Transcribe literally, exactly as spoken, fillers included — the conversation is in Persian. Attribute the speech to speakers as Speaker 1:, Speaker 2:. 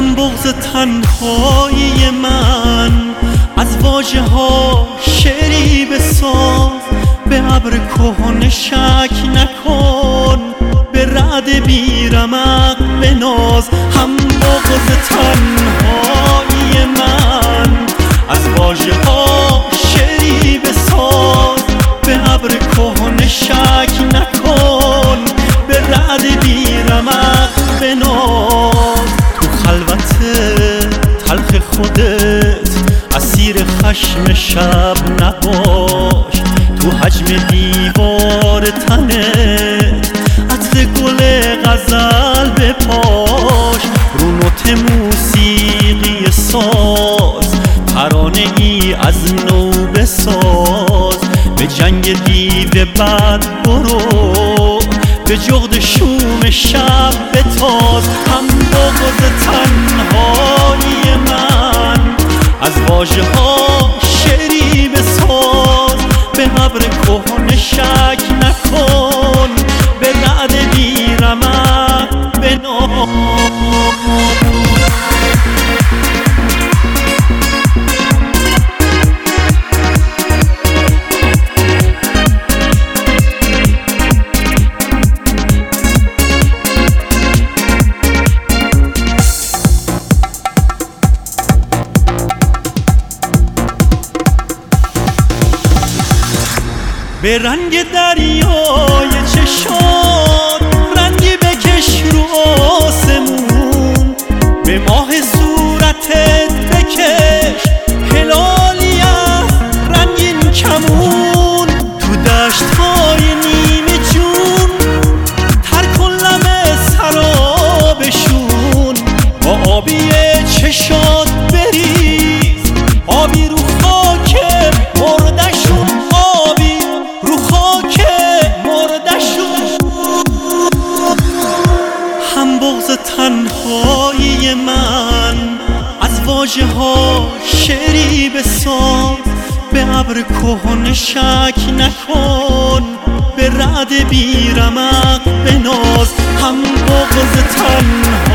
Speaker 1: هم بغض تنهایی من، از واژه ها شعری بساز، به ابر کهنه شک نکن، به رعد بیرمق بناز. هم بغض تنهایی من، از واژه ها شعری بساز، به ابر کهنه شک نکن، به رعد بیرمق بناز. تو خلوت تلخ خودت اسیر خشم شب نباش، تو حجم دیوار تنت عطر گل غزل بپاش. رو نوت موسیقی ساز، ترانه ای از نو بساز، به جنگ دیو بد برو، به جغد شوم شب بتاز. هم بغض تنهایی من، از واژه ها شعری بساز، به ابر کهنه شک نکن، به رعد بیرمق بناز. به رنگ دریای چشات رنگی بکش رو آسمون، به ماه صورتت بکش هلالی از رنگین کمون. تو دشت‌های نیمه جون تر کن لب سرابشون، با آبی چشات بریز آبی رو خاک مردشون، آبی رو خاک مردشون. هم بغض تنهایی من، از واژه ها شعری بساز، به ابر کهنه شک نکن، به رعد بیرمق بناز. هم بغض تنهایی